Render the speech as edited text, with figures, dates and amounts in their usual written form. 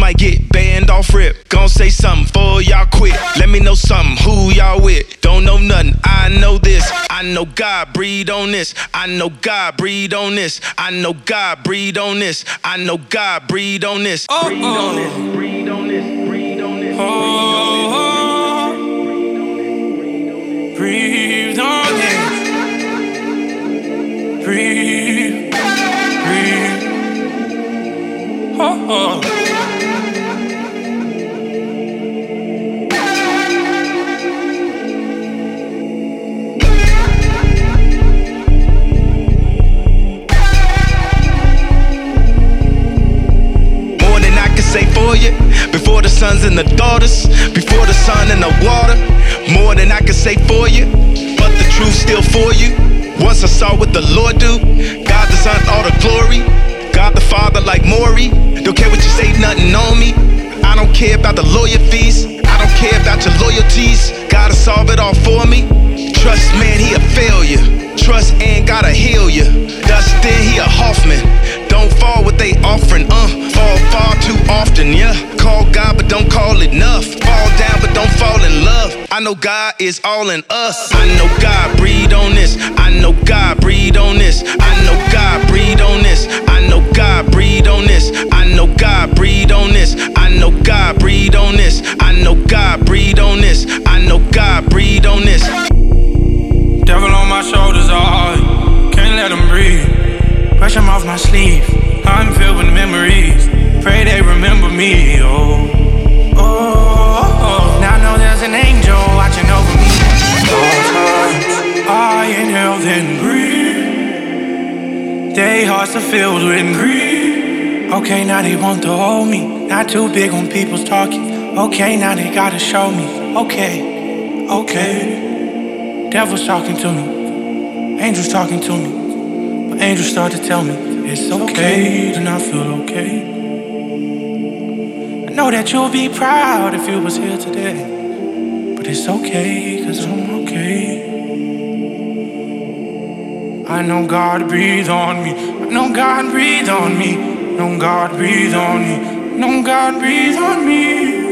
might get banned off rip. Gon' say something before y'all quit. Let me know something, who y'all with? Don't know nothing, I know this. I know God breathe on this. I know God breathe on this. I know God breathe on this. I know God breathe on this. Breathe on this. Breathe on this. Breathe on this. Breathe on this. Breathe. Breathe. Oh. Say for you, before the sons and the daughters, before the sun and the water, more than I can say for you, but the truth still for you. Once I saw what the Lord do, God the Son, all the glory, God the Father like Maury. Don't care what you say, nothing on me. I don't care about the lawyer fees, I don't care about your loyalties. Gotta solve it all for me. Trust man, he a failure. Trust and gotta heal you. Dustin, he a Hoffman. Don't fall what they offering, fall far too often, yeah. Call God but don't call it enough. Fall down but don't fall in love. I know God is all in us. I know God breathe on this. I know God breathe on this. I know God breathe on this. I know God breathe on this. I know God breathe on this. I know God breathe on this. I know God breathe on this. I know God breathe on this. Devil on my shoulders, can't let him breathe. Brush him off my sleeve, I'm filled with memories. Pray they remember me, oh. Now I know there's an angel watching over me. All times, I inhale then breathe. Their hearts are filled with grief. Okay, now they want to hold me. Not too big on people's talking. Okay, now they gotta show me. Okay. Devil's talking to me, angels talking to me. But angels start to tell me it's okay, and I feel okay. I know that you'll be proud if you was here today, but it's okay, cause I'm okay. I know God breathe on me. I know God breathe on me. I know God breathe on me. I know God breathe on me.